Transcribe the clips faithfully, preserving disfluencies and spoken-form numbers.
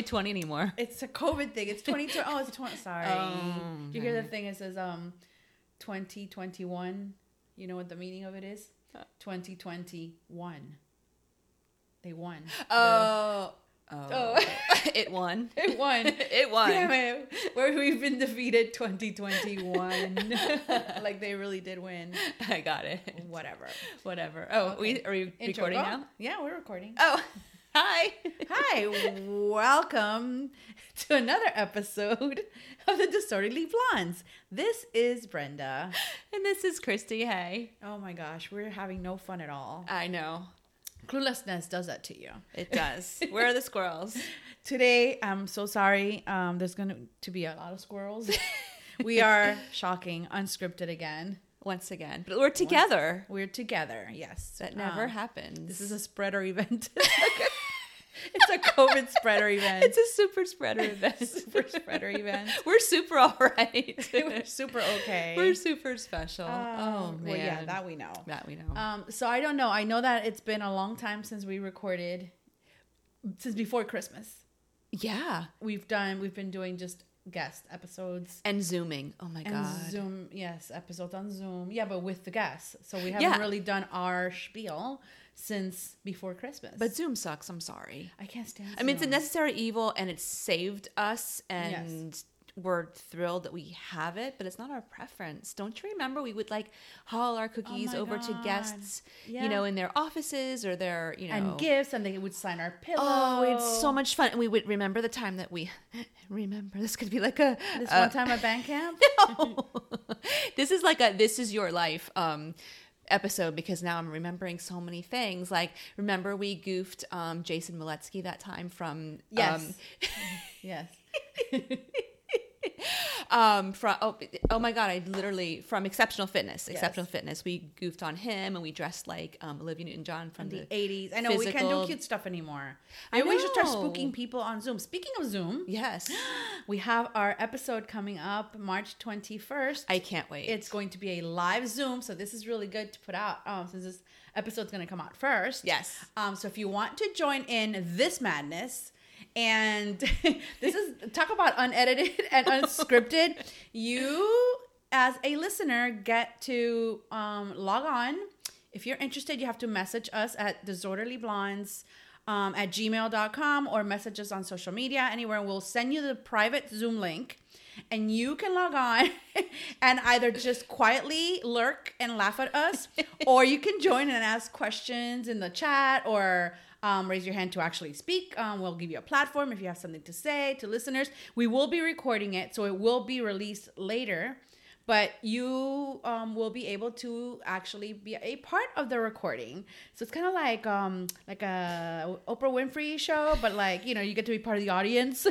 twenty anymore. It's a COVID thing. It's twenty twenty. Oh, it's twenty. Sorry. Oh, Do you hear the thing? It says um, twenty twenty-one. You know what the meaning of it is? twenty twenty-one. They won. Oh. The, Oh. oh. It won. It won. It won. Damn it. Where we've been defeated twenty twenty-one. Like they really did win. I got it. Whatever. Whatever. Oh, Okay. we are we Intro, recording go. now? Yeah, we're recording. Oh, hi. Hi. Welcome to another episode of the Disorderly Blondes. This is Brenda. And this is Christy. Hey. Oh my gosh, we're having no fun at all. I know. Cluelessness does that to you. It does. Where are the squirrels? Today, I'm so sorry. Um, there's going to be a lot of squirrels. We are shocking, unscripted again. Once again. But we're together. We're together, yes. That never Um, happens. This is a spreader event. It's a COVID spreader event. It's a super spreader event. Super spreader event. We're super all right. We're super okay. We're super special. Um, oh, man. Well, yeah, that we know. That we know. Um, so I don't know. I know that it's been a long time since we recorded, since before Christmas. Yeah. We've done, we've been doing just guest episodes. And Zooming. Oh, my And God. Zoom, yes, episodes on Zoom. Yeah, but with the guests. So we haven't Yeah. really done our spiel since before Christmas. But Zoom sucks. I'm sorry. I can't stand Zoom. I mean, it's a necessary evil and it's saved us and yes. we're thrilled that we have it, but it's not our preference. Don't you remember we would like haul our cookies oh over God. to guests, yeah. you know, in their offices or their, you know. And gifts, and they would sign our pillow. Oh, it's so much fun. And we would remember the time that we, remember, this could be like a. This uh, one time at band camp? No. This is like a, this is your life. Um, episode because now I'm remembering so many things. Like, remember we goofed um, Jason Maletsky that time from yes, um, yes, um, from oh, oh my god, I literally from Exceptional Fitness, yes. Exceptional Fitness. We goofed on him and we dressed like um, Olivia Newton-John from the, the eighties. I know physical... we can't do cute stuff anymore. I Maybe know. we should start spooking people on Zoom. Speaking of Zoom, yes, we have our episode coming up March twenty-first. I can't wait. It's going to be a live Zoom, so this is really good to put out um, since this episode's going to come out first. Yes. Um. So if you want to join in this madness. And this is, talk about unedited and unscripted. You, as a listener, get to um, log on. If you're interested, you have to message us at disorderlyblondes um, at gmail dot com or message us on social media, anywhere. We'll send you the private Zoom link. And you can log on and either just quietly lurk and laugh at us, or you can join and ask questions in the chat, or um, raise your hand to actually speak. Um, we'll give you a platform if you have something to say to listeners. We will be recording it, so it will be released later. But you um, will be able to actually be a part of the recording. So it's kind of like um, like a Oprah Winfrey show, but like, you know, you get to be part of the audience.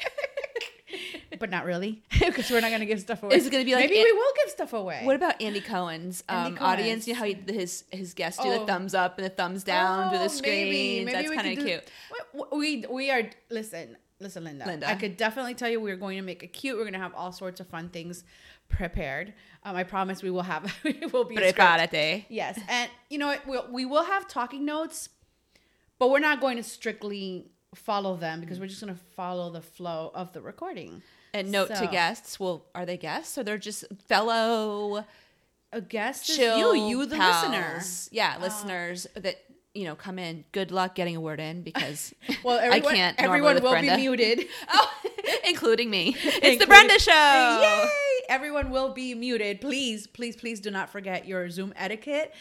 But not really, because we're not going to give stuff away. Is it going to be like maybe An- we will give stuff away? What about Andy Cohen's um, Andy Cohen's. audience? You know how he, his his guests do Oh. the thumbs up and the thumbs down oh, to the screens. Maybe, maybe That's we kind could of do- cute. We we are listen, listen, Linda. Linda. I could definitely tell you we're going to make it cute. We're going to have all sorts of fun things prepared. Um, I promise we will have. We will be Prepárate. Yes, and you know what? We'll, we will have talking notes, but we're not going to strictly follow them because we're just going to follow the flow of the recording. And note So- to guests, well, are they guests or they're just fellow A guest is chill you, you the pals? listener. Yeah, Uh, listeners that, you know, come in. Good luck getting a word in because Well, everyone, I can't everyone normally with will Brenda. be muted. Oh, including me. It's Including- the Brenda Show. Yay! Everyone will be muted. Please, please, please do not forget your Zoom etiquette.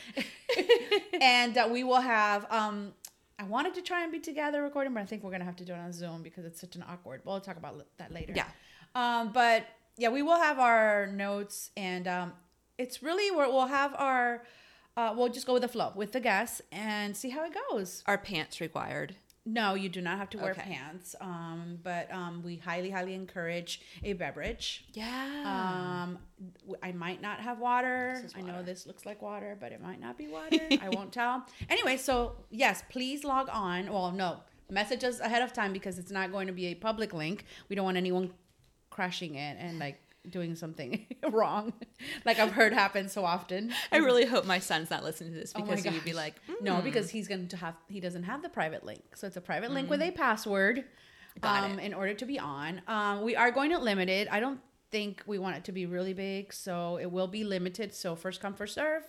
And uh, we will have... Um, I wanted to try and be together recording, but I think we're going to have to do it on Zoom because it's such an awkward... We'll talk about that later. Yeah. Um, but yeah, we will have our notes, and um, it's really where we'll have our... Uh, we'll just go with the flow with the guests and see how it goes. Are pants required? No, you do not have to wear Okay. pants. Um, but um, we highly, highly encourage a beverage. Yeah. Um, w- I might not have water. This is I know water. this looks like water, but it might not be water. I won't tell. Anyway, so yes, please log on. Well, no, message us ahead of time because it's not going to be a public link. We don't want anyone crashing it and like doing something wrong, like I've heard happen so often. I really hope my son's not listening to this Oh my because he'd be gosh. like, mm. No, because he's going to have, he doesn't have the private link. So it's a private link with a password. Got um, it. in order to be on. Um, we are going to limit it. I don't think we want it to be really big, so it will be limited. So first come, first serve.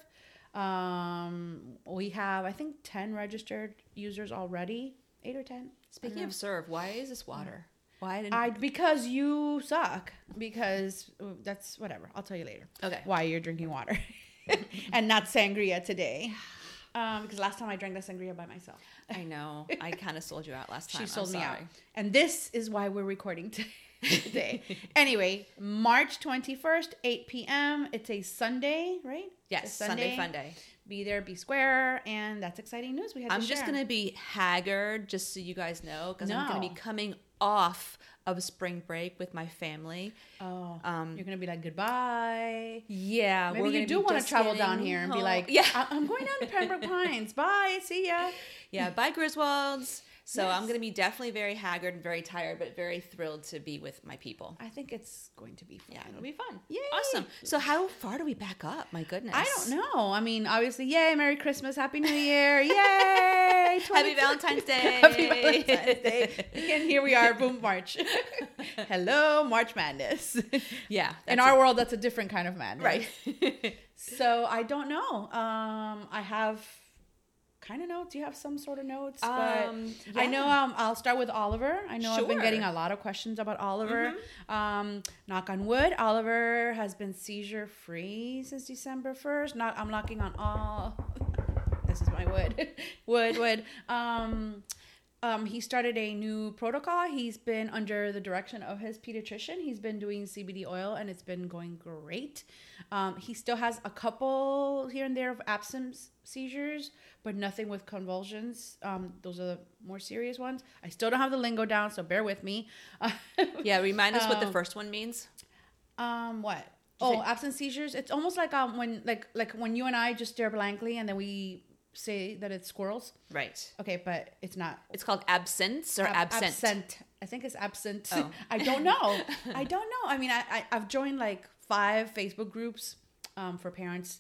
Um, we have, I think, ten registered users already, eight or ten. Speaking of serve, why is this water? Why didn't I because you suck. Because uh, that's whatever. I'll tell you later. Okay. Why you're drinking water and not sangria today? Um, because last time I drank the sangria by myself. I know. I kind of sold you out last time. She sold I'm me sorry. out. And this is why we're recording today. today. Anyway, March twenty-first, eight p.m. It's a Sunday, right? Yes, It's a Sunday fun day. Be there, be square, and that's exciting news. We had. I'm to just share. gonna be haggard, just so you guys know, because I'm gonna No. be coming off of spring break with my family. Oh, Um, you're gonna be like goodbye. Yeah, Maybe we're you gonna do be want to just travel down getting here and be home. like, yeah, I- I'm going down to Pembroke Pines. Bye, see ya. yeah. Bye, Griswolds. So Yes. I'm gonna be definitely very haggard and very tired, but very thrilled to be with my people. I think it's going to be fun. Yeah, it'll be fun. Yay. Awesome. So how far do we back up? My goodness. I don't know. I mean, obviously, yay, Merry Christmas, Happy New Year, yay, Happy Valentine's Day. Happy Valentine's Day. And here we are, boom, March. Hello, March Madness. Yeah. In that's our it. world, that's a different kind of madness. Right. So I don't know. Um, I have kind of notes. You have some sort of notes, but Um, I know. yeah. Um, I'll start with Oliver. I know I've been Sure. getting a lot of questions about Oliver. Um, knock on wood, Oliver has been seizure free since December first. Not. I'm knocking on all. This is my wood. wood. Wood. Um. Um, he started a new protocol. He's been under the direction of his pediatrician. He's been doing C B D oil, and it's been going great. Um, he still has a couple here and there of absence seizures, but nothing with convulsions. Um, those are the more serious ones. I still don't have the lingo down, so bear with me. Yeah. Remind us what the Um, first one means. Um, what? you Oh, say- absent seizures. It's almost like um when like like when you and I just stare blankly, and then we say that it's squirrels. Right. Okay, but it's not. It's called absence or Ab- absent. absent. I think it's absent. Oh. I don't know. I don't know. I mean, I, I I've joined like five Facebook groups um, for parents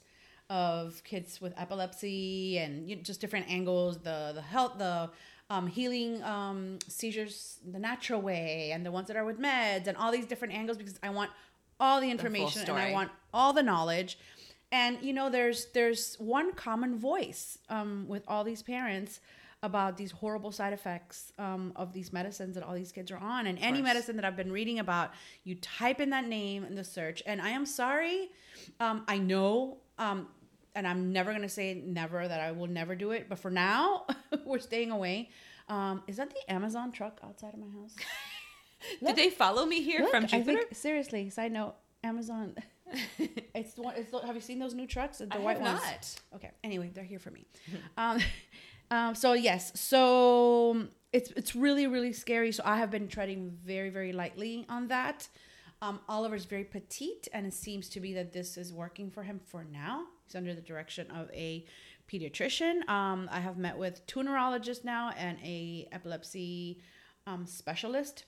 of kids with epilepsy and you know, just different angles. The the health the um, healing um, seizures the natural way and the ones that are with meds and all these different angles because I want all the information and I story. want all the knowledge. And you know, there's there's one common voice um, with all these parents about these horrible side effects um, of these medicines that all these kids are on. And any course. medicine that I've been reading about, you type in that name in the search. And I am sorry, um, I know, um, and I'm never gonna say never that I will never do it. But for now, we're staying away. Um, is that the Amazon truck outside of my house? Did they follow me here Look, from I Jupiter? think, seriously, side note, Amazon. it's the one. It's the, have you seen those new trucks? The I white have ones. not. Okay. Anyway, they're here for me. um, um, so yes, so it's it's really really scary. So I have been treading very very lightly on that. Um, Oliver's very petite, and it seems to be that this is working for him for now. He's under the direction of a pediatrician. Um, I have met with two neurologists now and a epilepsy um, specialist.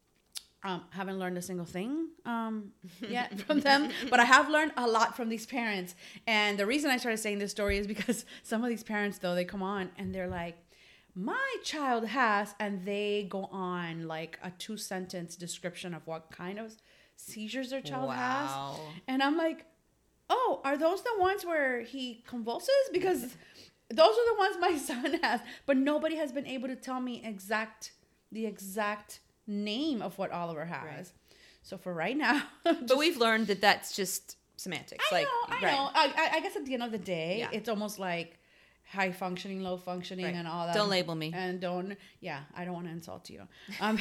Um, haven't learned a single thing um, yet from them, but I have learned a lot from these parents. And the reason I started saying this story is because some of these parents, though, they come on and they're like, my child has, and they go on like a two sentence description of what kind of seizures their child has. Wow. And I'm like, oh, are those the ones where he convulses? Because those are the ones my son has, but nobody has been able to tell me exact, the exact name of what Oliver has. Right. So for right now, But we've learned that that's just semantics. I like, know, I right. know. I, I- I guess at the end of the day, Yeah. it's almost like high functioning, low functioning, Right. and all that. Don't label me. And don't, yeah, I don't want to insult you. Um,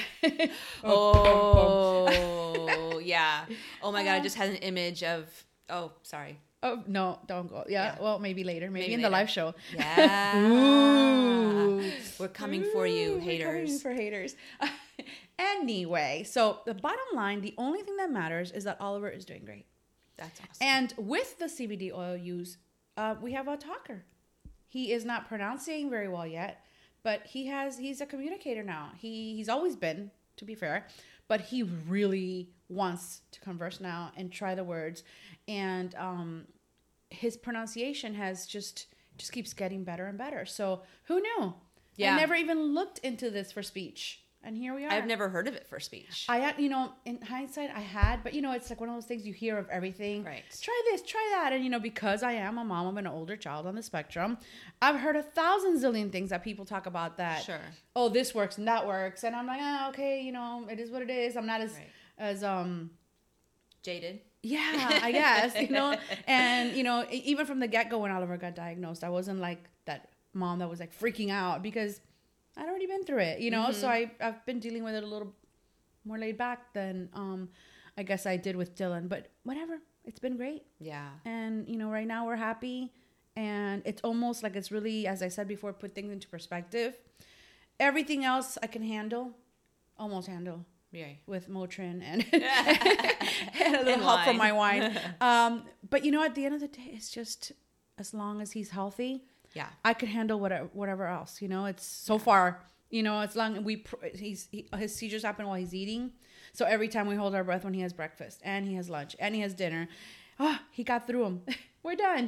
Oh, yeah. Oh my God. I just had an image of, oh, sorry. oh no, don't go. Yeah, Yeah. well, maybe later, maybe, Maybe in the later. live show. Yeah. Ooh. We're coming for you, Ooh, we're coming haters. for haters. Anyway, so the bottom line, the only thing that matters is that Oliver is doing great. That's awesome. And with the C B D oil use, uh, we have a talker. He is not pronouncing very well yet, but he has he's a communicator now. He he's always been, to be fair, but he really wants to converse now and try the words. And um, his pronunciation has just just keeps getting better and better. So who knew? Yeah. I never even looked into this for speech. And here we are. I've never heard of it for speech. I had, you know, in hindsight, I had, but you know, it's like one of those things you hear of everything. Right. Try this, try that. And, you know, because I am a mom of an older child on the spectrum, I've heard a thousand zillion things that people talk about that, Sure. oh, this works and that works. And I'm like, ah, okay, you know, it is what it is. I'm not as, Right. as, um, Jaded. yeah, I guess, you know, and, you know, e- even from the get-go when Oliver got diagnosed, I wasn't like that mom that was like freaking out because I'd already been through it, you know, mm-hmm. so I, I've been dealing with it a little more laid back than um, I guess I did with Dylan, but whatever, it's been great. Yeah. And, you know, right now we're happy, and it's almost like it's really, as I said before, put things into perspective. Everything else I can handle, almost handle. Yeah. With Motrin and, and a little help from my wine. Um, but, you know, at the end of the day, it's just as long as he's healthy, yeah, I could handle whatever whatever else. You know, it's so yeah. far. You know, as long we pr- he's he, his seizures happen while he's eating, so every time we hold our breath when he has breakfast and he has lunch and he has dinner, oh, he got through them. We're done.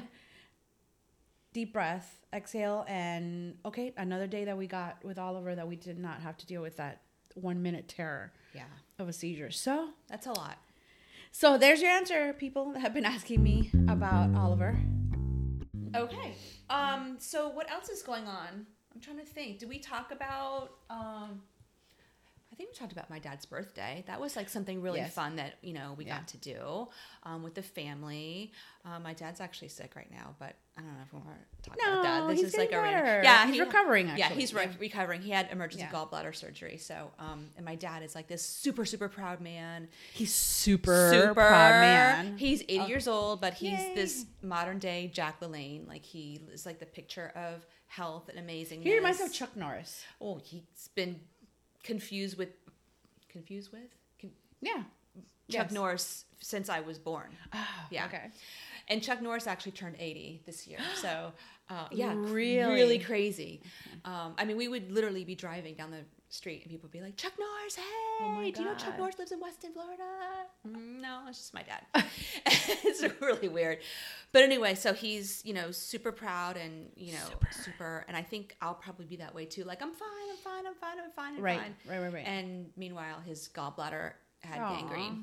Deep breath, exhale, and okay, another day that we got with Oliver that we did not have to deal with that one minute terror. Yeah. Of a seizure. So that's a lot. So there's your answer, people that have been asking me about Oliver. Okay. Um, so what else is going on? I'm trying to think. Did we talk about um I think we talked about my dad's birthday. That was like something really yes. fun that, you know, we yeah. got to do um, with the family. Um, my dad's actually sick right now, but I don't know if we want to talk no, about that. This he's is like better. a random, yeah, he's he, recovering. Actually. Yeah, he's re- recovering. He had emergency yeah. gallbladder surgery. So, um, and my dad is like this super, super proud man. He's super, super proud man. He's eighty oh. years old, but he's Yay. this modern day Jack LaLanne. Like he is like the picture of health and amazingness. He reminds me of Chuck Norris. Oh, he's been confused with. Confused with? Con- yeah. Chuck yes. Norris since I was born. Oh, yeah. Okay. And Chuck Norris actually turned eighty this year. So, uh, yeah. Really? Really crazy. Um, I mean, we would literally be driving down the street and people would be like, Chuck Norris, hey, oh my do you know God. Chuck Norris lives in Weston, Florida? Mm, no, it's just my dad. It's really weird. But anyway, so he's, you know, super proud and, you know, super. super. And I think I'll probably be that way too. Like, I'm fine, I'm fine, I'm fine, I'm fine, I'm right. fine. Right, right, right. And meanwhile, his gallbladder had Aww. gangrene.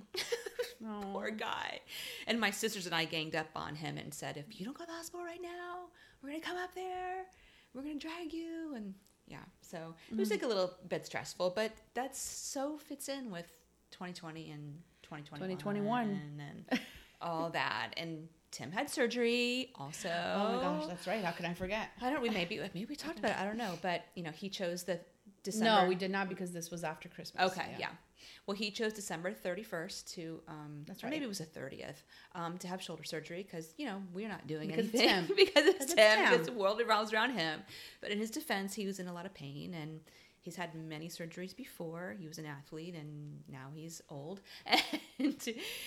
Poor guy. And my sisters and I ganged up on him and said, if you don't go to the hospital right now, we're going to come up there. We're going to drag you. And yeah, so mm-hmm. it was like a little bit stressful, but that so fits in with twenty twenty and twenty twenty-one. twenty twenty-one. And all that. And Tim had surgery also. Oh my gosh, that's right. How can I forget? I don't, we maybe, maybe we talked about it. I don't know. But, you know, he chose the December. No, we did not because this was after Christmas. Okay, yeah. yeah. Well, he chose December thirty-first to, um, That's or right. maybe it was the thirtieth, um, to have shoulder surgery because, you know, we're not doing because anything. It's Tim. because it's because Tim. It's Tim. Because the world revolves around him. But in his defense, he was in a lot of pain and he's had many surgeries before. He was an athlete and now he's old. And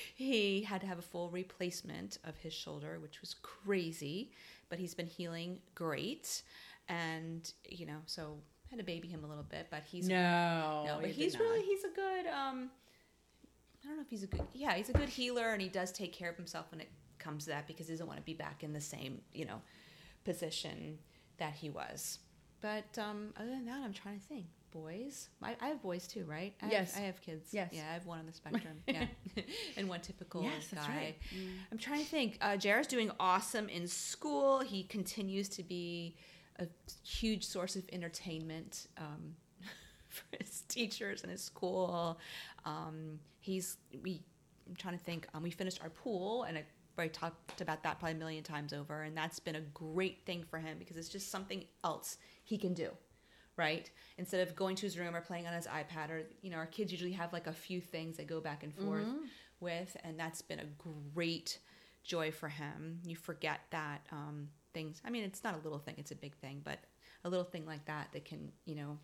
he had to have a full replacement of his shoulder, which was crazy. But he's been healing great. And, you know, so... had to baby him a little bit, but he's no, no, but he's really he's a good. Um, I don't know if he's a good. Yeah, he's a good healer, and he does take care of himself when it comes to that because he doesn't want to be back in the same you know position that he was. But um, other than that, I'm trying to think. Boys, I, I have boys too, right? I yes, have, I have kids. Yes, yeah, I have one on the spectrum. Yeah, and one typical yes, guy. That's right. Mm. I'm trying to think. Uh, Jared's doing awesome in school. He continues to be a huge source of entertainment um, for his teachers and his school. Um, he's we. I'm trying to think. Um, we finished our pool, and I, I talked about that probably a million times over, and that's been a great thing for him because it's just something else he can do, right? Instead of going to his room or playing on his iPad, or you know, our kids usually have like a few things they go back and forth mm-hmm. with, and that's been a great joy for him. You forget that. Um, Things. I mean, it's not a little thing; it's a big thing. But a little thing like that that can, you know,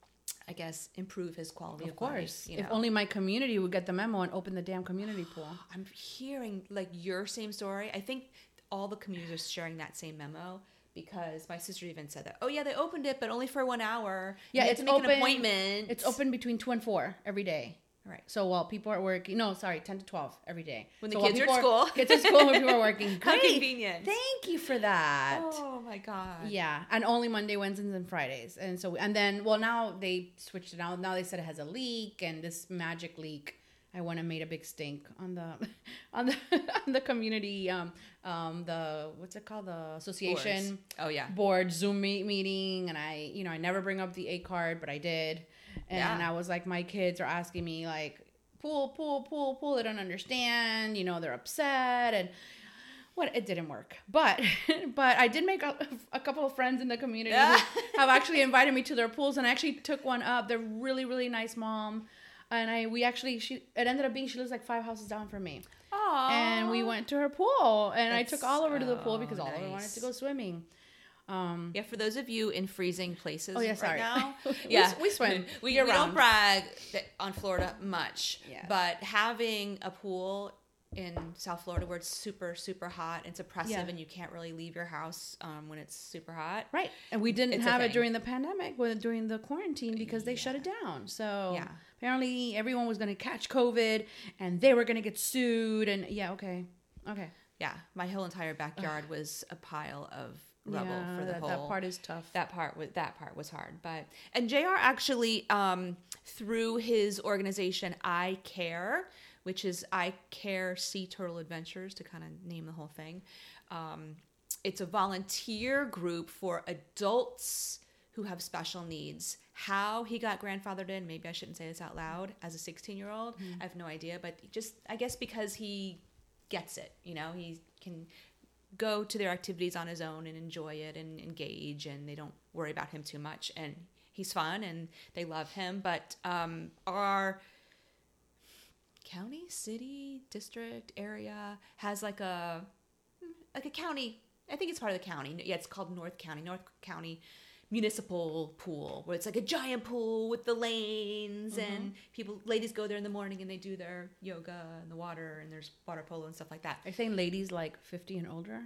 I guess improve his quality of, of course. life. You if know? only my community would get the memo and open the damn community pool. I'm hearing like your same story. I think all the communities are sharing that same memo because my sister even said that. Oh yeah, they opened it, but only for one hour. Yeah, you it's have to make open, an appointment. It's open between two and four every day. All right. So while people are working, no, sorry, ten to twelve every day. When the so while kids are at people school. Kids at school when people are working. How Great. convenient. Thank you for that. Oh my God. Yeah. And only Monday, Wednesdays, and Fridays. And so, and then, well, now they switched it out. Now they said it has a leak, and this magic leak, I went and made a big stink on the, on the, on the community, um, um, the, what's it called? The association. Boards. Oh yeah. Board Zoom meet meeting. And I, you know, I never bring up the A card, but I did. And Yeah. I was like, my kids are asking me like, pool, pool, pool, pool. They don't understand. You know, they're upset. And what, it didn't work. But, but I did make a, a couple of friends in the community who have actually invited me to their pools. And I actually took one up. They're really, really nice mom. And I, we actually, she, it ended up being, she lives like five houses down from me. Aww. And we went to her pool. And That's I took Oliver to the pool so because Oliver wanted nice. to go swimming. Um, Yeah, for those of you in freezing places Oh, yeah, right sorry. now. We- yeah, we swim We, we year don't round. brag that on Florida much, Yeah. but having a pool in South Florida where it's super, super hot, it's oppressive, Yeah. and you can't really leave your house um, when it's super hot. Right. And we didn't It's a have it thing. during the pandemic, well, during the quarantine, because they shut it down. So Yeah. apparently everyone was going to catch COVID and they were going to get sued. And yeah, okay. Okay. Yeah, my whole entire backyard was a pile of rubble yeah, for the that, whole. that part is tough. That part was that part was hard, but and J R actually um, through his organization I Care, which is I Care Sea Turtle Adventures, to kind of name the whole thing. Um, it's a volunteer group for adults who have special needs. How he got grandfathered in, maybe I shouldn't say this out loud as a sixteen-year-old. Mm-hmm. I have no idea, but just I guess because he gets it, you know, he can go to their activities on his own and enjoy it and engage, and they don't worry about him too much, and he's fun and they love him. But um, our county, city, district, area has like a like a county, I think it's part of the county. Yeah, it's called North County, North County Municipal Pool, where it's like a giant pool with the lanes, mm-hmm. and people, ladies go there in the morning and they do their yoga in the water, and there's water polo and stuff like that. Are you saying ladies like fifty and older?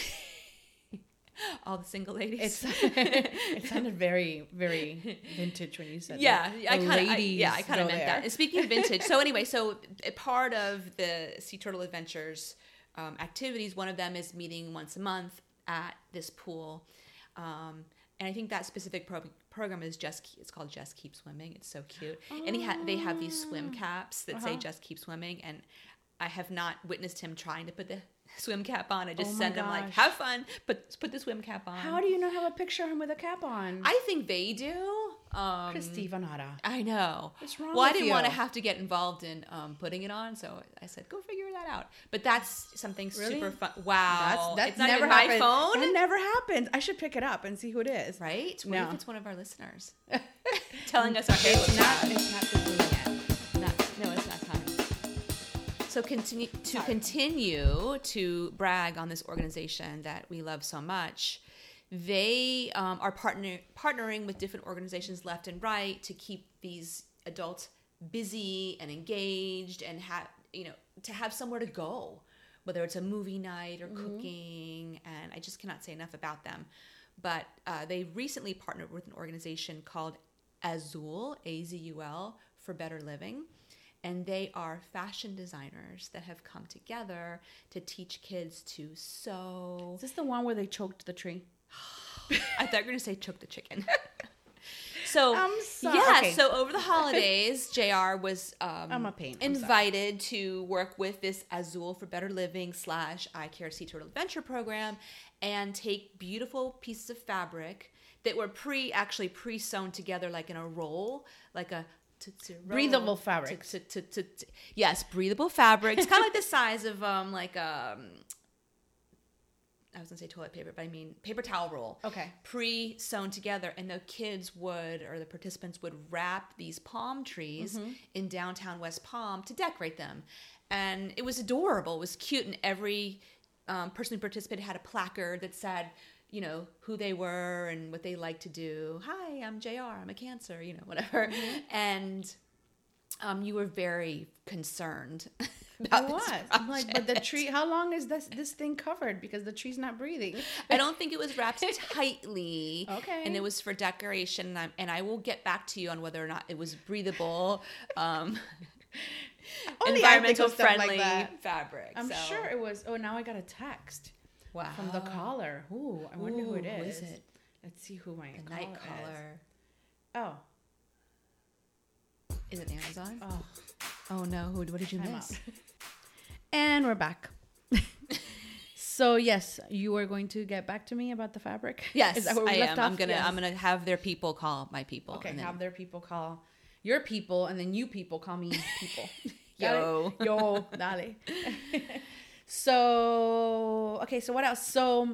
All the single ladies. It's, it sounded very, very vintage when you said yeah, that. I kind of, ladies yeah, I kind of go meant there. that. And speaking of vintage, so anyway, so a part of the Sea Turtle Adventures um, activities, one of them is meeting once a month at this pool. Um, and I think that specific pro- program is just, it's called Just Keep Swimming. It's so cute. Oh. And he ha- they have these swim caps that uh-huh. say Just Keep Swimming. And I have not witnessed him trying to put the swim cap on. I just oh send gosh. him like, have fun, but put the swim cap on. How do you not have a picture of him with a cap on? I think they do. Um, Christy Vanata. I know. What's wrong well, with I didn't you? want to have to get involved in um, putting it on, so I said, go figure that out. But that's something really? super fun. Wow. That's, that's it's not never even my happened. phone? That never happened. I should pick it up and see who it is. Right? What no. if it's one of our listeners telling us our hair It's looks not, bad? it's not the yet. Not, no, it's not time. So continue to Sorry. continue to brag on this organization that we love so much. They um, are partner, partnering with different organizations left and right to keep these adults busy and engaged, and have you know to have somewhere to go, whether it's a movie night or mm-hmm. cooking. And I just cannot say enough about them. But uh, they recently partnered with an organization called Azul, A Z U L, for Better Living. And they are fashion designers that have come together to teach kids to sew. Is this the one where they choked the tree? I thought you were going to say choke the chicken. So, I'm sorry. yeah, Okay. so over the holidays, J R was um, I'm a pain. I'm invited to work with this Azul for Better Living slash I Care Sea Turtle Adventure program and take beautiful pieces of fabric that were pre actually pre-sewn together like in a roll, like a To, to roll, breathable fabric. To, to, to, to, yes, breathable fabric. It's kind of like the size of um like um I was gonna say toilet paper, but I mean paper towel roll. Okay. Pre-sewn together, and the kids would, or the participants would wrap these palm trees mm-hmm. in downtown West Palm to decorate them, and it was adorable. It was cute, and every um, person who participated had a placard that said, you know, who they were and what they like to do. Hi, I'm J R. I'm a Cancer, you know, whatever. Mm-hmm. And um, you were very concerned about I was. this I'm like, but the tree, how long is this this thing covered? Because the tree's not breathing. I don't think it was wrapped tightly. Okay. And it was for decoration. And, I'm, and I will get back to you on whether or not it was breathable. Um, Only I think environmental of stuff like friendly that. fabric. I'm so. sure it was. Oh, now I got a text Wow. from the caller. Ooh, I wonder who it Ooh, is. Who is it? Let's see who my The caller night caller. is. Oh. Is it Amazon? Oh. Oh no! Who? What did you Time miss? out. And we're back. So yes, you are going to get back to me about the fabric. Yes, Is that where we I left am. off? I'm gonna. Yes. I'm gonna have their people call my people. Okay, and then- have their people call your people, and then you people call me people. Got Yo. it? Yo, dale. So, okay, so what else? So,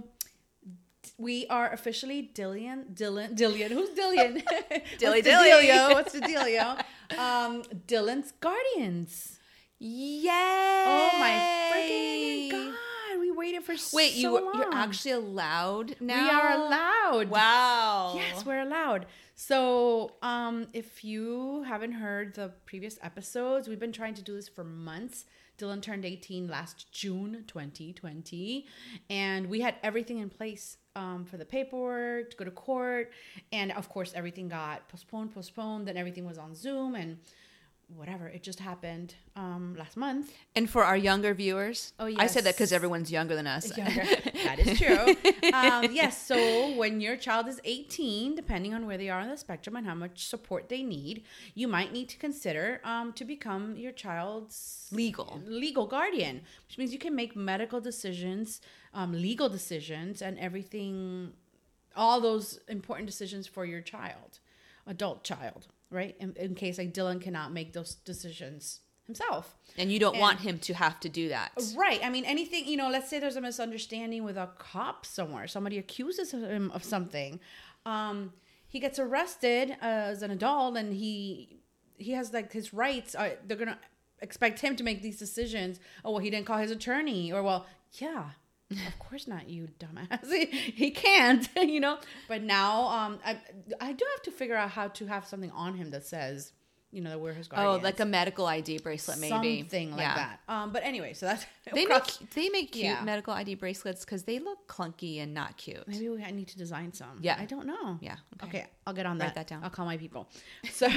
we are officially Dillian, Dylan, Dillian. Who's Dillian? Dilly What's the dilly. dealio? What's the dealio? Um, Dylan's Guardians. Yay! Oh my freaking god! We waited for Wait, so you long. you're actually allowed now? We are allowed. Wow. Yes, we're allowed. So, um, if you haven't heard the previous episodes, we've been trying to do this for months. Dylan turned eighteen last June twenty twenty, and we had everything in place um, for the paperwork to go to court, and of course, everything got postponed, postponed. Then everything was on Zoom and whatever. It just happened um, last month. And for our younger viewers, Oh, I said that because yes. everyone's younger than us. Younger. That is true. Um, yes. So when your child is eighteen, depending on where they are on the spectrum and how much support they need, you might need to consider um, to become your child's Legal. legal guardian, which means you can make medical decisions, um, legal decisions, and everything, all those important decisions for your child, adult child, right? In, in case like Dylan cannot make those decisions himself. And you don't And- want him to have to do that. Right. I mean, anything, you know, let's say there's a misunderstanding with a cop somewhere. Somebody accuses him of something. Um, he gets arrested uh, as an adult and he he has like his rights. Uh, they're going to expect him to make these decisions. Oh, well, he didn't call his attorney. Or, well, yeah. Of course not, you dumbass. He, he can't, you know. But now um, I, I do have to figure out how to have something on him that says, you know, that we're his guardians. Oh, like a medical I D bracelet, maybe. Something like Yeah. that. Um, but anyway, so that's They cross- make they make cute Yeah. medical I D bracelets because they look clunky and not cute. Maybe we, I need to design some. Yeah. I don't know. Yeah. Okay, I'll get on that. Write that down. I'll call my people. So,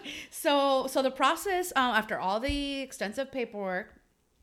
so, so the process um, after all the extensive paperwork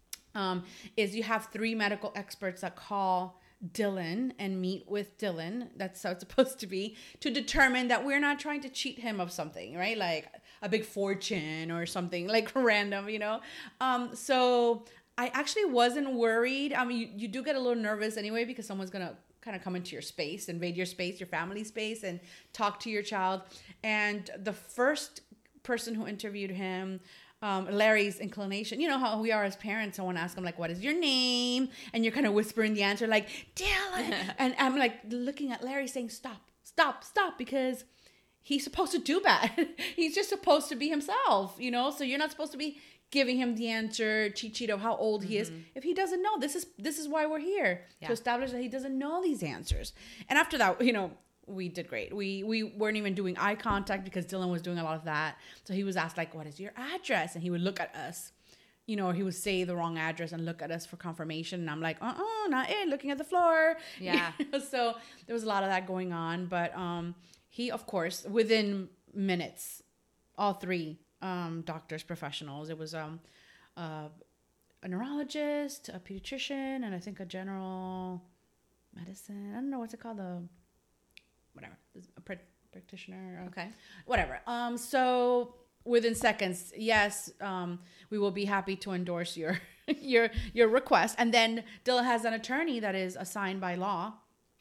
um, is you have three medical experts that call Dylan and meet with Dylan. That's how it's supposed to be, to determine that we're not trying to cheat him of something, right? Like a big fortune or something like random, you know? Um, so I actually wasn't worried. I mean, you, you do get a little nervous anyway because someone's going to kind of come into your space, invade your space, your family space, and talk to your child. And the first person who interviewed him, um, Larry's inclination, you know how we are as parents. Someone asks him like, "What is your name?" And you're kind of whispering the answer like, "Dylan." And I'm like looking at Larry saying, "Stop, stop, stop," because he's supposed to do that. He's just supposed to be himself, you know? So you're not supposed to be giving him the answer, cheat sheet of how old he is. If he doesn't know, this is this is why we're here, Yeah. to establish that he doesn't know these answers. And after that, you know, we did great. We we weren't even doing eye contact because Dylan was doing a lot of that. So he was asked like, "What is your address?" And he would look at us, you know, or he would say the wrong address and look at us for confirmation. And I'm like, uh-uh, not it, looking at the floor. Yeah. You know, so there was a lot of that going on. But um, he, of course, within minutes, all three um, doctors, professionals, it was um, uh, a neurologist, a pediatrician, and I think a general medicine. I don't know what's it called, the whatever, a pr- practitioner. Okay. Whatever. Um, so within seconds, yes, um, we will be happy to endorse your your your request. And then Dylan has an attorney that is assigned by law.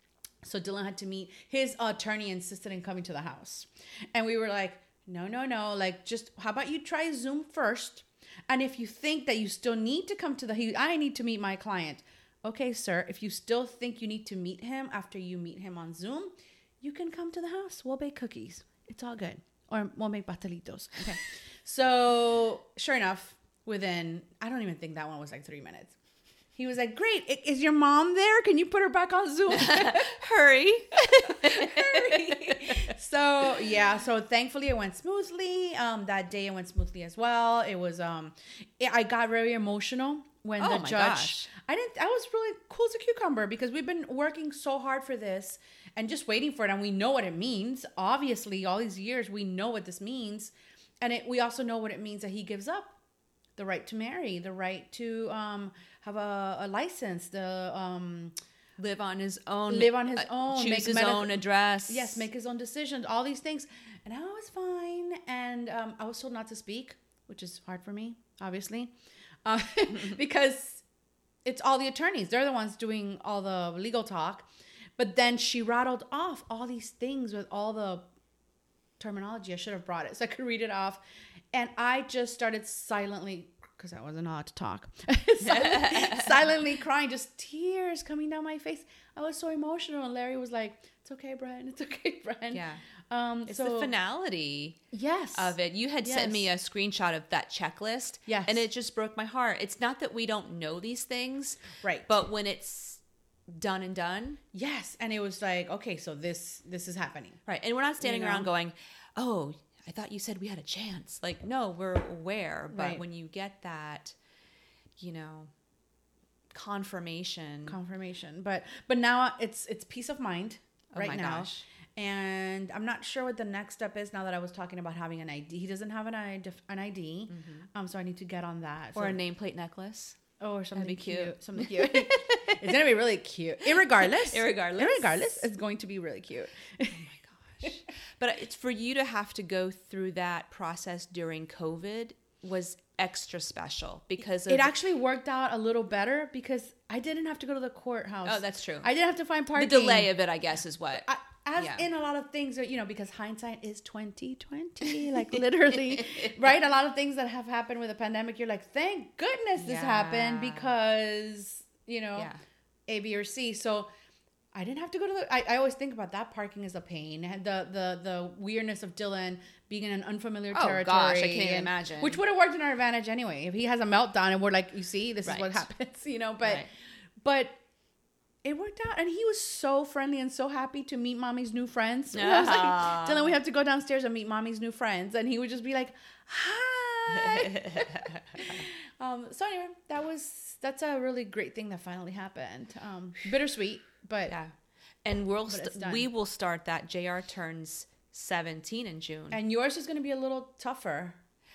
So Dylan had to meet his attorney, insisted in coming to the house. And we were like, no, no, no. Like, just how about you try Zoom first? And if you think that you still need to come to the, he, I need to meet my client. Okay, sir, if you still think you need to meet him after you meet him on Zoom, you can come to the house. We'll bake cookies. It's all good. Or we'll make pastelitos. Okay. So sure enough, within, I don't even think that one was like three minutes. He was like, "Great, I- is your mom there? Can you put her back on Zoom?" Hurry. Hurry. So yeah, so thankfully it went smoothly. Um, that day it went smoothly as well. It was um, it, I got very emotional when Oh the my judge. gosh. I didn't. I was really cool as a cucumber because we've been working so hard for this and just waiting for it, and we know what it means. Obviously, all these years we know what this means, and it, we also know what it means that he gives up the right to marry, the right to um, have a, a license, the um, live on his own, live on his uh, own, choose make his medical- own address. Yes, make his own decisions, all these things. And I was fine. And um, I was told not to speak, which is hard for me, obviously, uh, because it's all the attorneys. They're the ones doing all the legal talk. But then she rattled off all these things with all the terminology. I should have brought it so I could read it off. And I just started silently, because I wasn't allowed to talk, silently, silently crying, just tears coming down my face. I was so emotional. And Larry was like, it's okay, Bren. It's okay, Bren. Yeah. Um, It's so, the finality yes. of it. You had Yes. sent me a screenshot of that checklist. Yes. And it just broke my heart. It's not that we don't know these things. Right. But when it's done and done. Yes. And it was like, okay, so this this is happening. Right. And we're not standing You know? around going, oh, I thought you said we had a chance. Like, no, we're aware. But Right. when you get that, you know, confirmation. Confirmation. But but now it's it's peace of mind Oh right my now. gosh. And I'm not sure what the next step is now that I was talking about having an I D. He doesn't have an I D, an I D. Um, so I need to get on that. or So- a namegoplate necklace. Oh, or something be cute. cute. Something cute. It's gonna be really cute. Irregardless. Irregardless. Irregardless, it's going to be really cute. Oh my gosh. But it's for you to have to go through that process during COVID was extra special because of It actually worked out a little better because I didn't have to go to the courthouse. Oh, that's true. I didn't have to find the parking. delay of it, I guess, is what. I, as Yeah. in a lot of things, you know, because hindsight is twenty twenty, like literally, right? A lot of things that have happened with the pandemic, you're like, thank goodness this happened Yeah. because, you know, Yeah. A, B, or C. So I didn't have to go to the. I, I always think about that parking is a pain. And The the the weirdness of Dylan being in an unfamiliar Oh, territory. gosh, I can't even and- imagine. Which would have worked in our advantage anyway. If he has a meltdown and we're like, you see, this is what Right. happens, you know. But Right. but it worked out, and he was so friendly and so happy to meet mommy's new friends. I was like, Aw. Dylan, we have to go downstairs and meet mommy's new friends, and he would just be like, hi. um. So anyway, that was that's a really great thing that finally happened. Um, bittersweet, but Yeah. And we'll But st- it's done. we will start that. J R turns seventeen in June. and yours is going to be a little tougher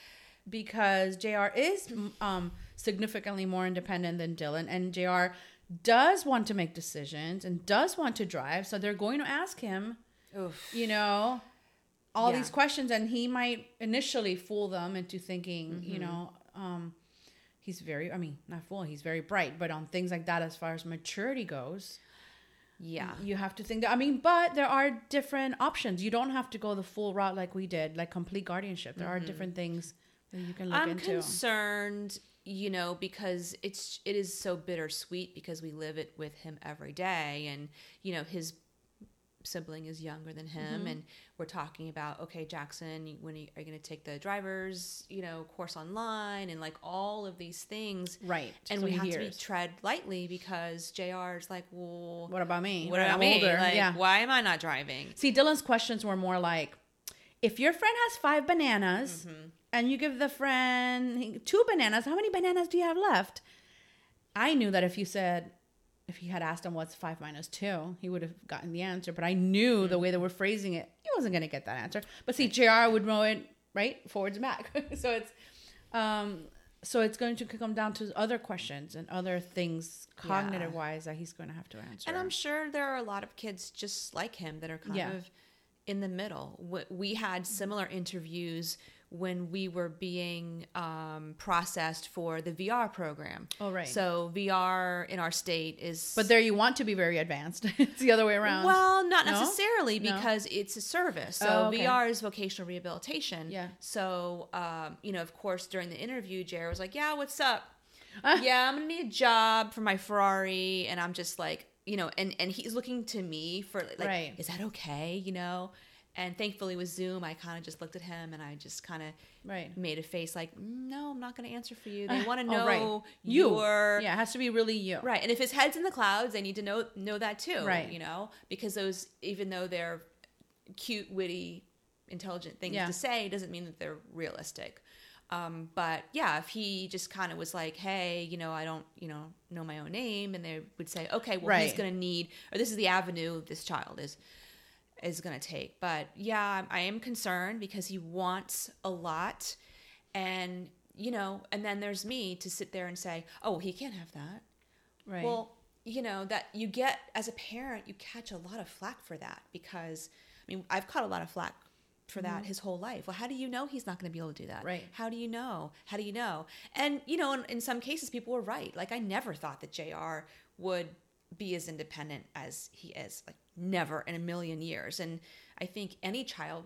because J R is um significantly more independent than Dylan, and J R does want to make decisions and does want to drive, so they're going to ask him, Oof. you know, all Yeah. these questions, and he might initially fool them into thinking, Mm-hmm. you know, um, he's very, I mean, not fool, he's very bright, but on things like that, as far as maturity goes, Yeah. you have to think that, I mean, but there are different options. You don't have to go the full route like we did, like complete guardianship. There are different things that you can look I'm into. concerned, you know, because it's it is so bittersweet because we live it with him every day, and you know his sibling is younger than him, Mm-hmm. and we're talking about, okay, Jackson, you- when are you, are you going to take the driver's, you know, course online, and like all of these things, Right. And So we he have to be hears. tread lightly because J R's like, well, What about me? what Right, about I'm me? older. Like, Yeah. why am I not driving? See, Dylan's questions were more like, if your friend has five bananas Mm-hmm. and you give the friend two bananas, how many bananas do you have left? I knew that if you said, if he had asked him what's five minus two, he would have gotten the answer. But I knew Mm-hmm. the way they were phrasing it, he wasn't going to get that answer. But see, J R would know it, right? Forwards and back. so it's, um, so it's going to come down to other questions and other things cognitive wise that he's going to have to answer. And I'm sure there are a lot of kids just like him that are kind Yeah. of in the middle. W- We had similar interviews when we were being um, processed for the V R program. Oh, right. So V R in our state is... But there you want to be very advanced. It's the other way around. Well, not No? necessarily No? because it's a service. So Oh, okay. V R is vocational rehabilitation. Yeah. So, um, you know, of course, during the interview, Jared was like, yeah, what's up? Ah. Yeah, I'm going to need a job for my Ferrari. And I'm just like, you know, and, and he's looking to me for like, Right. is that okay? You know? And thankfully with Zoom, I kind of just looked at him and I just kind of Right. made a face like, "Mm, no, I'm not going to answer for you. They want to Oh, know right. You. your... Yeah, it has to be really you. Right. And if his head's in the clouds, they need to know know that too. Right. You know, because those, even though they're cute, witty, intelligent things Yeah. to say, doesn't mean that they're realistic. Um, but yeah, if he just kind of was like, hey, you know, I don't, you know, know my own name, and they would say, okay, well, he's Right. going to need, or this is the avenue this child is is going to take. But yeah, I am concerned because he wants a lot. And you know, and then there's me to sit there and say, oh, he can't have that. Right. Well, you know, that you get, as a parent, you catch a lot of flack for that because, I mean, I've caught a lot of flack for that mm-hmm. his whole life. Well, how do you know he's not going to be able to do that? Right. How do you know? How do you know? And, you know, in, in some cases, people were right. Like, I never thought that J R would be as independent as he is. Like, never in a million years. And I think any child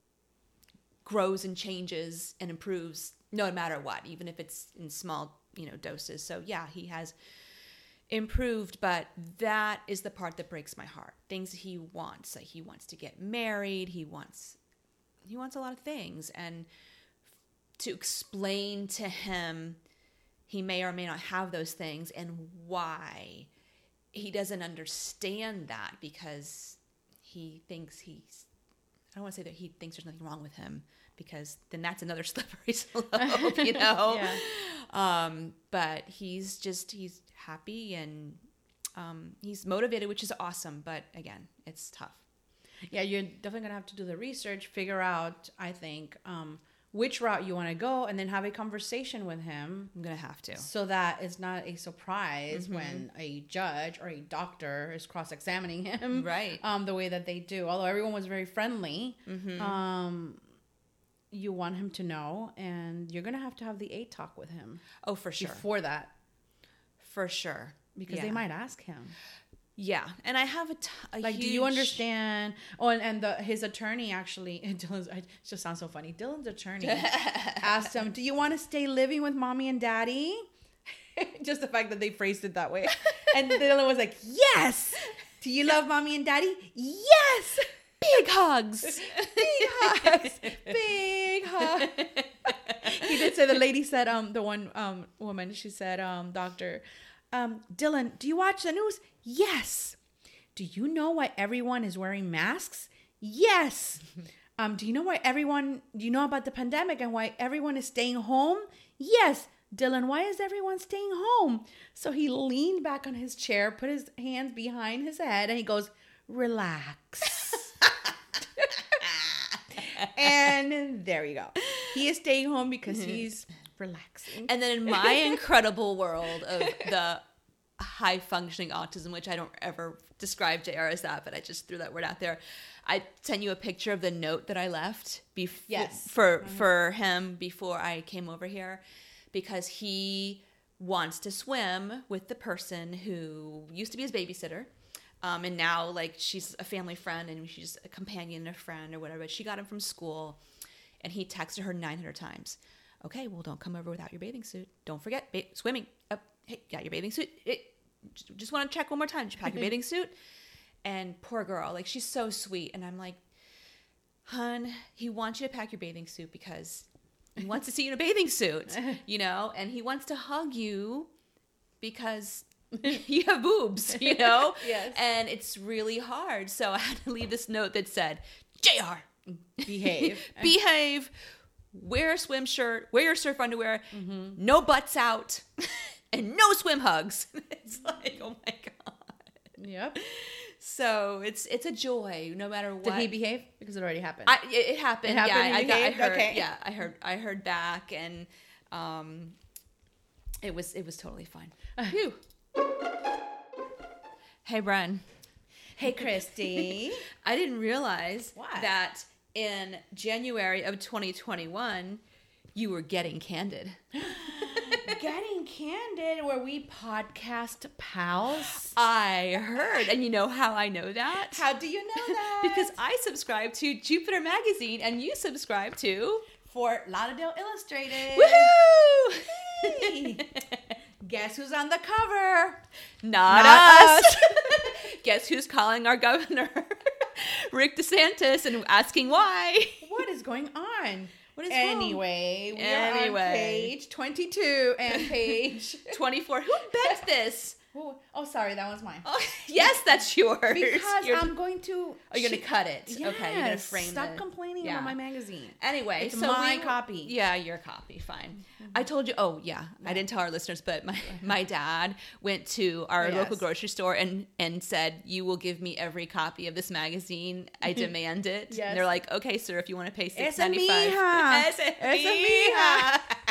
grows and changes and improves no matter what, even if it's in small, you know, doses. So, yeah, he has improved, but that is the part that breaks my heart. Things he wants. Like, he wants to get married. He wants... He wants a lot of things, and to explain to him he may or may not have those things and why he doesn't understand that because he thinks he's, I don't want to say that he thinks there's nothing wrong with him because then that's another slippery slope, you know? Yeah. Um, but he's just, he's happy and um, he's motivated, which is awesome. But again, it's tough. Yeah, you're definitely going to have to do the research, figure out, I think, um, which route you want to go, and then have a conversation with him. I'm going to have to. So that it's not a surprise mm-hmm. when a judge or a doctor is cross-examining him. Right. Um, the way that they do. Although everyone was very friendly, mm-hmm. um, you want him to know, and you're going to have to have the A talk with him. Oh, for sure. Before that. For sure. Because yeah. they might ask him. Yeah, and I have a, t- a like, huge... do you understand? Oh, and, and the his attorney actually, Dylan's, it just sounds so funny. Dylan's attorney asked him, "Do you want to stay living with mommy and daddy?" Just the fact that they phrased it that way, and Dylan was like, "Yes." Do you love mommy and daddy? Yes. Big hugs. Big hugs. Big hugs. He did say, the lady said, um, the one um woman, she said, um, doctor. Um, Dylan, do you watch the news? Yes. Do you know why everyone is wearing masks? Yes. Um, do you know why everyone, do you know about the pandemic and why everyone is staying home? Yes. Dylan, why is everyone staying home? So he leaned back on his chair, put his hands behind his head, and he goes, relax. And there you go. He is staying home because he's relaxing. And then in my incredible world of the high functioning autism, which I don't ever describe J R as that, but I just threw that word out there. I sent you a picture of the note that I left bef- yes. for mm-hmm. for him before I came over here, because he wants to swim with the person who used to be his babysitter. Um, and now, like, she's a family friend and she's a companion, a friend or whatever. But she got him from school, and he texted her nine hundred times. Okay, well, don't come over without your bathing suit. Don't forget, ba- swimming. Up, hey, got your bathing suit? It, just, just want to check one more time. Did you pack your bathing suit? And poor girl, like, she's so sweet. And I'm like, hun, he wants you to pack your bathing suit because he wants to see you in a bathing suit, you know? And he wants to hug you because you have boobs, you know? Yes. And it's really hard. So I had to leave this note that said, J R, behave. behave, wear a swim shirt, wear your surf underwear, mm-hmm. no butts out, and no swim hugs. It's like, oh my God. Yep. So it's it's a joy, no matter what. Did he behave? Because it already happened. I, it, it happened. It happened. Yeah, I, I, got, I heard. Okay. Yeah, I heard. I heard back, and um, it was it was totally fine. Phew. Hey, Brian. Hey, Christy. I didn't realize what? that in January of twenty twenty-one, you were getting candid. Getting Candid, where we podcast pals. I heard. And you know how I know that? How do you know that? Because I subscribe to Jupiter Magazine and you subscribe to Fort Lauderdale Illustrated. Woohoo! Hey. Guess who's on the cover? Not, Not us. us. Guess who's calling our governor, Rick DeSantis, and asking why? What is going on? What is anyway, wrong? we Anyway. are on page twenty-two and page twenty-four. Who begged this? Oh, oh, sorry, that was mine. Oh, yes, that's yours. Because You're, I'm going to... Oh, you're going to cut it. Yes, Okay, you're going to frame it. Stop complaining yeah. about my magazine. Anyway, it's so my we, copy. Yeah, your copy. Fine. Mm-hmm. I told you. Oh, yeah. yeah. I didn't tell our listeners, but my, my dad went to our yes. local grocery store and, and said, "You will give me every copy of this magazine. I demand it." Yes. And they're like, "Okay, sir, if you want to pay six Esa ninety five." mija. Esa Esa mija.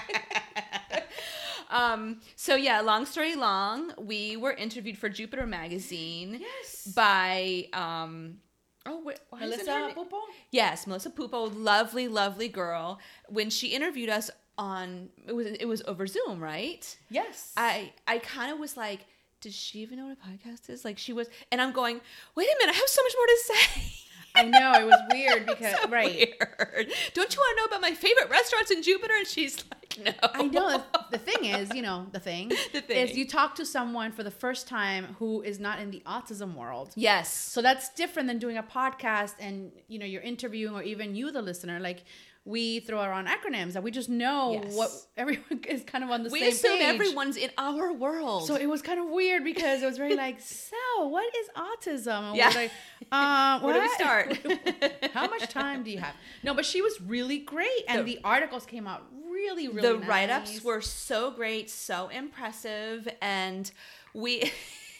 um, so yeah, long story long, we were interviewed for Jupiter Magazine. Yes. By um, oh, wait, why is it her Melissa name? Pupo? Yes, Melissa Pupo, lovely, lovely girl. When she interviewed us on, it was it was over Zoom, right? Yes. I I kind of was like, does she even know what a podcast is? Like she was, and I'm going, wait a minute, I have so much more to say. I know, it was weird because, So right. weird. Don't you want to know about my favorite restaurants in Jupiter? And she's like, no. I know. The, the thing is, you know, the thing, The thing. is you talk to someone for the first time who is not in the autism world. Yes. So that's different than doing a podcast and, you know, you're interviewing, or even you, the listener, like we throw around acronyms that we just know Yes. what everyone is kind of on the We same assume page. everyone's in our world. So it was kind of weird because it was very like, so what is autism? And Yeah. we're like, uh, Where do we what? start? How much time do you have? No, but she was really great. And the, The- articles came out really, really the nice. write-ups were so great, so impressive, and we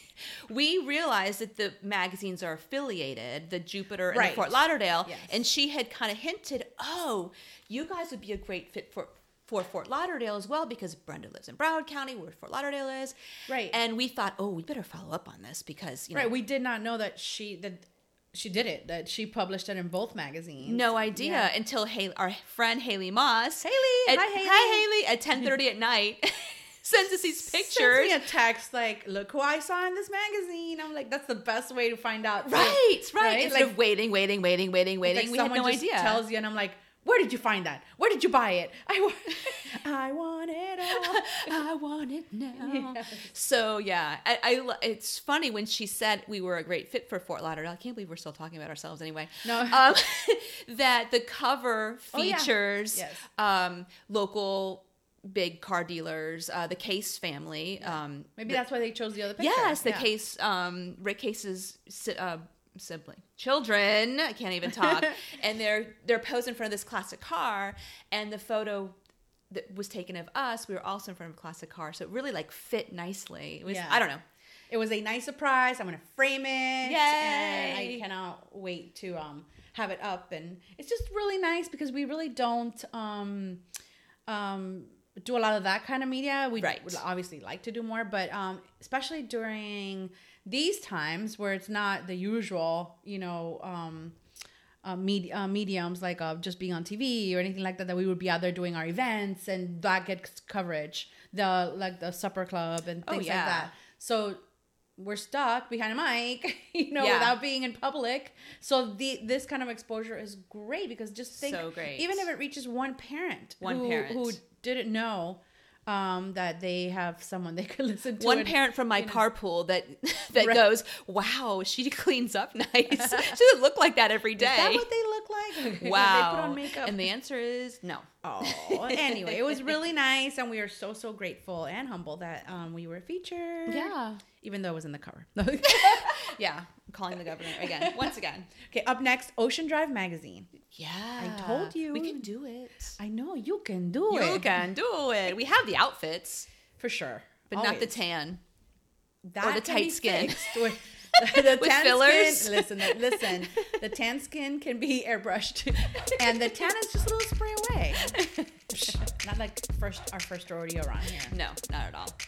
we realized that the magazines are affiliated, the Jupiter and Right. the Fort Lauderdale, Yes. and she had kind of hinted, oh, you guys would be a great fit for for Fort Lauderdale as well, because Brenda lives in Broward County, where Fort Lauderdale is. Right. And we thought, oh, we better follow up on this because, you know, Right. We did not know that she that she did it, that she published it in both magazines. no idea Yeah. until Haley, our friend Haley Moss. Haley, at, hi, Haley. Hi, Haley. At ten thirty at night, sends us these Sends pictures. me a text like, look who I saw in this magazine. I'm like, that's the best way to find out. Right, right. Right? Instead Like- of waiting, waiting, waiting, waiting, waiting, Like we had someone no just idea. tells you, and I'm like, where did you find that? Where did you buy it? I want, I want it all. I want it now. Yes. So yeah, I, I lo- it's funny when she said we were a great fit for Fort Lauderdale. I can't believe we're still talking about ourselves anyway. No. um, that the cover Oh, yeah. features Yes. um, local big car dealers, uh, the Case family. Um, Maybe the- that's why they chose the other picture. yes, the Yeah. Case, um, Rick Case's si- uh, sibling, children. I can't even talk, and they're they're posed in front of this classic car, and the photo that was taken of us, we were also in front of a classic car, so it really like fit nicely. It was, Yeah. I don't know. It was a nice surprise. I'm gonna frame it. Yay! And I cannot wait to um have it up, and it's just really nice because we really don't um um do a lot of that kind of media. We Right. would obviously like to do more, but um especially during these times where it's not the usual, you know, um uh, med- uh, mediums like uh, just being on T V or anything like that, that we would be out there doing our events, and that gets coverage. The like the supper club and Oh, things yeah. like that. So we're stuck behind a mic, you know, Yeah. without being in public. So the this kind of exposure is great because just think, So great. even if it reaches one parent, One who, parent. who didn't know um, that they have someone they could listen to. One and, parent from my you know. carpool that that Right. goes, "Wow, she cleans up nice. She doesn't look like that every day." Is that what they look like? Wow. They put on makeup. And the answer is no. Oh, anyway, it was really nice, and we are so so grateful and humble that um, we were featured. Even though it was in the cover. Yeah. I'm calling the governor again. Once again. Okay, up next, Ocean Drive Magazine. Yeah. I told you. We can do it. I know you can do You it. can do it. We have the outfits, For sure. but not the Always. tan. That or the can tight be skin. fixed With, the With tan fillers? Skin, listen, listen. The tan skin can be airbrushed, and the tan is just a little spray away. Psh, not like first our first rodeo around here. No, not at all.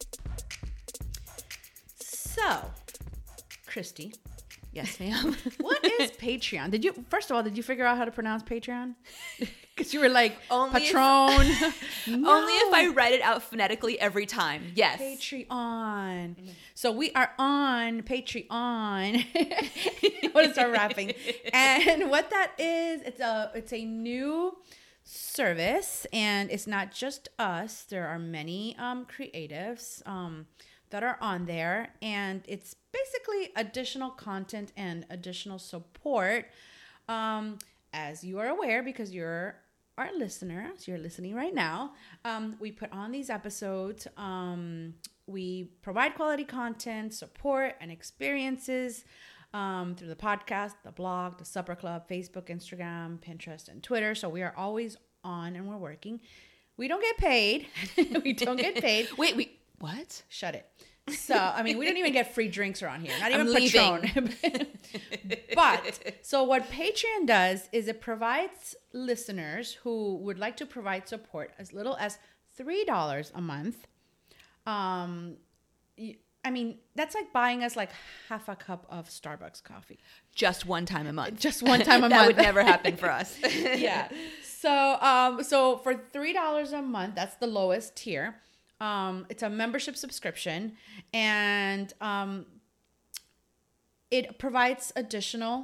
So, Christy, Yes, ma'am. what is Patreon? Did you first of all did you figure out how to pronounce Patreon? Because you were like Only if- Patron. No. Only if I write it out phonetically every time. Yes. Patreon. So we are on Patreon. I want to start rapping. And what that is, it's a it's a new service, and it's not just us. There are many um, creatives um, that are on there, and it's basically additional content and additional support. Um, as you are aware, because you're our listener, so you're listening right now, um, we put on these episodes. Um, we provide quality content, support, and experiences um, through the podcast, the blog, the Supper Club, Facebook, Instagram, Pinterest, and Twitter. So we are always on and we're working. We don't get paid. we don't get paid. Wait, we what? Shut it. So, I mean, we don't even get free drinks around here. Not even I'm Patron. But, so what Patreon does is it provides listeners who would like to provide support as little as three dollars a month. Um, I mean, that's like buying us like half a cup of Starbucks coffee. Just one time a month. Just one time a that month. would never happen for us. Yeah. So, um, so for three dollars a month, that's the lowest tier. Um, it's a membership subscription, and um, it provides additional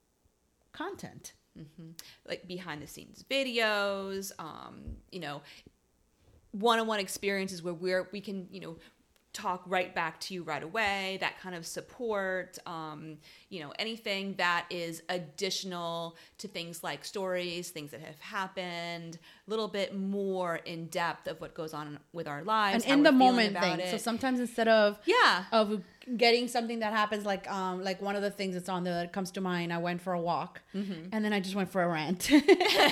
content. Mm-hmm. Like behind the scenes videos, um, you know, one-on-one experiences where we're, we can, you know, talk right back to you right away, that kind of support, um, you know, anything that is additional to things like stories, things that have happened, a little bit more in depth of what goes on with our lives. And in the moment thing. So sometimes instead of, yeah, of getting something that happens, like, um, like one of the things that's on there that comes to mind, I went for a walk mm-hmm. and then I just went for a rant and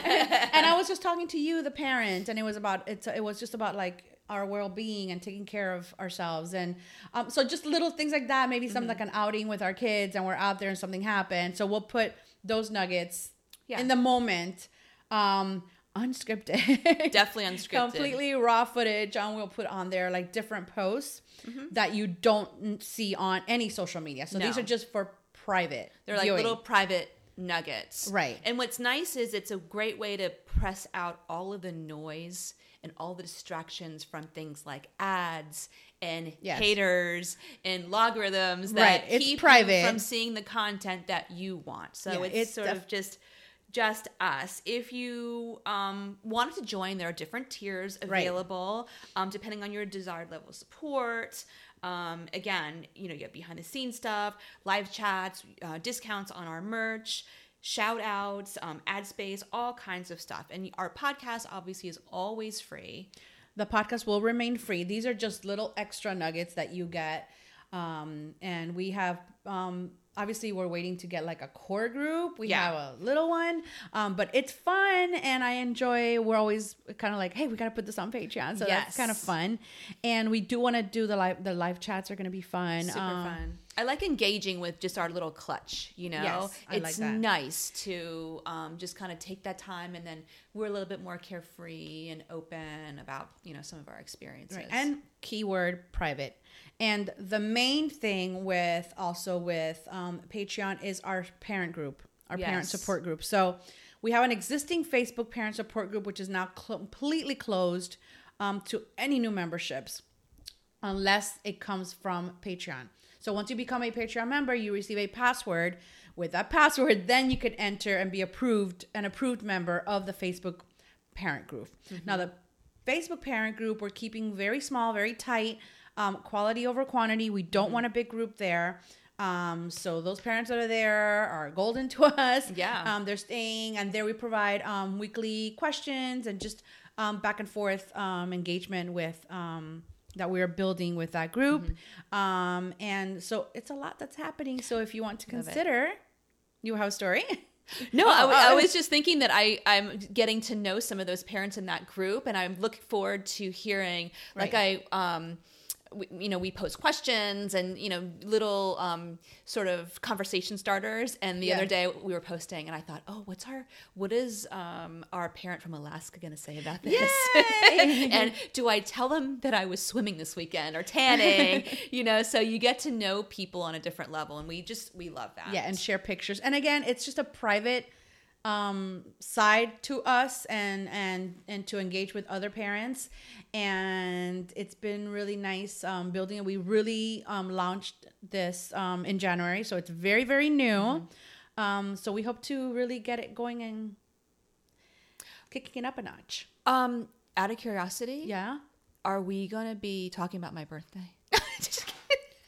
I was just talking to you, the parent, and it was about, it's, it was just about like, our well-being and taking care of ourselves. And um, so just little things like that, maybe something mm-hmm. like an outing with our kids and we're out there and something happened. So we'll put those nuggets yeah. in the moment, um, unscripted. Definitely unscripted. Completely raw footage. And we'll put on there like different posts mm-hmm. that you don't see on any social media. So no. these are just for private They're like viewing. Little private nuggets. Right. And what's nice is it's a great way to press out all of the noise and all the distractions from things like ads and yes. haters and logarithms that right. keep it's private. you from seeing the content that you want. So yeah, it's, it's sort def- of just just us. If you um, wanted to join, there are different tiers available right. um, depending on your desired level of support. Um, again, you know, you have behind the scenes stuff, live chats, uh, discounts on our merch, shout outs, um, ad space, all kinds of stuff. And our podcast obviously is always free. The podcast will remain free. These are just little extra nuggets that you get. Um, and we have, um, obviously we're waiting to get like a core group. We yeah. have a little one, um, but it's fun and I enjoy, we're always kind of like, hey, we got to put this on Patreon. So yes. that's kind of fun. And we do want to do the live, the live chats are going to be fun. Super um, fun. I like engaging with just our little clutch, you know, yes, I it's like that. nice to um, just kind of take that time and then we're a little bit more carefree and open about, you know, some of our experiences. Right. And keyword private. And the main thing with also with um, Patreon is our parent group, our yes. parent support group. So we have an existing Facebook parent support group, which is now cl- completely closed um, to any new memberships unless it comes from Patreon. So once you become a Patreon member, you receive a password. With that password, then you could enter and be approved, an approved member of the Facebook parent group. Mm-hmm. Now, the Facebook parent group, we're keeping very small, very tight, um, quality over quantity. We don't mm-hmm. want a big group there. Um, so those parents that are there are golden to us. Yeah. Um, they're staying, and there we provide um, weekly questions and just um, back and forth um, engagement with um that we're building with that group. Mm-hmm. Um, and so it's a lot that's happening. So if you want to consider, you have a story? No, oh, I, w- I was just thinking that I, I'm getting to know some of those parents in that group and I'm looking forward to hearing, right. like I, um, we, you know, we post questions and, you know, little um, sort of conversation starters. And the yeah. other day we were posting and I thought, oh, what's our, what is um, our parent from Alaska going to say about this? And do I tell them that I was swimming this weekend or tanning, you know, so you get to know people on a different level. And we just, we love that. Yeah. And share pictures. And again, it's just a private um side to us and and and to engage with other parents, and it's been really nice um building it. We really um launched this um in January, so it's very very new. Mm-hmm. Um so we hope to really get it going and kicking it up a notch. Um out of curiosity, yeah, are we gonna be talking about my birthday? Just kidding.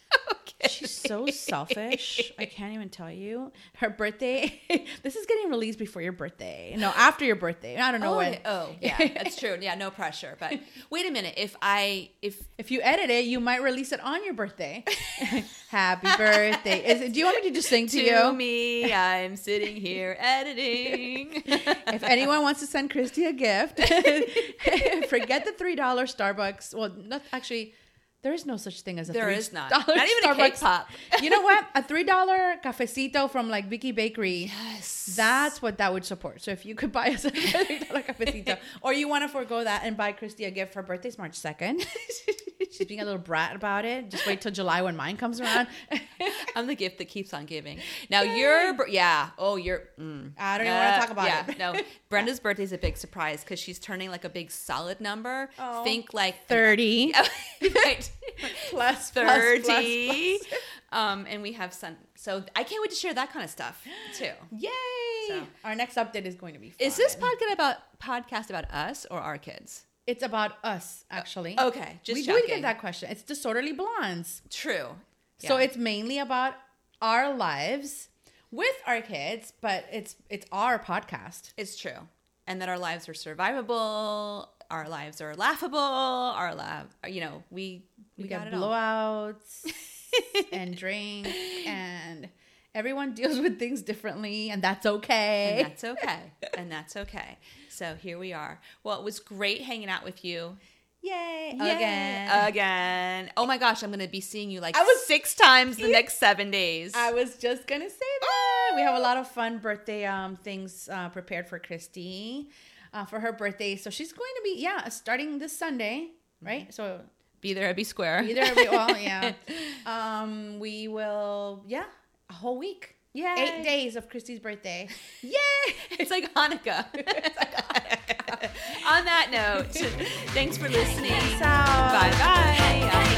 She's so selfish. I can't even tell you. Her birthday, this is getting released before your birthday. No, after your birthday. I don't know oh, when. Oh, yeah, that's true. Yeah, no pressure. But wait a minute. If I, if if you edit it, you might release it on your birthday. Happy birthday. Is it, do you want me to just sing to, to you? To me, I'm sitting here editing. If anyone wants to send Christy a gift, forget the three dollars Starbucks. Well, not actually... There is no such thing as a There three is not. dollar Not even a cake Starbucks. pop. You know what? A three dollar cafecito from like Vicky Bakery. Yes. That's what that would support. So if you could buy us a three dollar cafecito, or you want to forego that and buy Christy a gift, her birthday's March second. She's being a little brat about it. Just wait till July when mine comes around. I'm the gift that keeps on giving. Now your bir- yeah. Oh, your. Mm, I don't even want to talk about yeah, it. No, Brenda's birthday is a big surprise because she's turning like a big solid number. Oh. Think like thirty. right. Plus, plus, thirty. plus, plus. Um, and we have some. So I can't wait to share that kind of stuff too. Yay! So. Our next update is going to be fun. Is this podcast about podcast about us or our kids? It's about us, actually. Okay, just we checking. do get that question. It's Disorderly Blondes. True. So Yeah. it's mainly about our lives with our kids, but it's it's our podcast. It's true. And that our lives are survivable, our lives are laughable, our laugh, you know, we we, We, got get it all. blowouts and drink, and everyone deals with things differently, and that's okay. And that's okay. And that's okay. So here we are. Well, it was great hanging out with you. Yay! Yay. Again. Again. Oh my gosh, I'm going to be seeing you like I was- six times the next seven days. I was just gonna say that we have a lot of fun birthday um things uh, prepared for Christy uh, for her birthday. So she's going to be yeah starting this Sunday, right? So Be there, be square. either we, well yeah, um we will yeah a whole week. Yay. Eight days of Christy's birthday. Yay! It's like Hanukkah. It's like Hanukkah. On that note, thanks for listening. Peace out. Bye bye.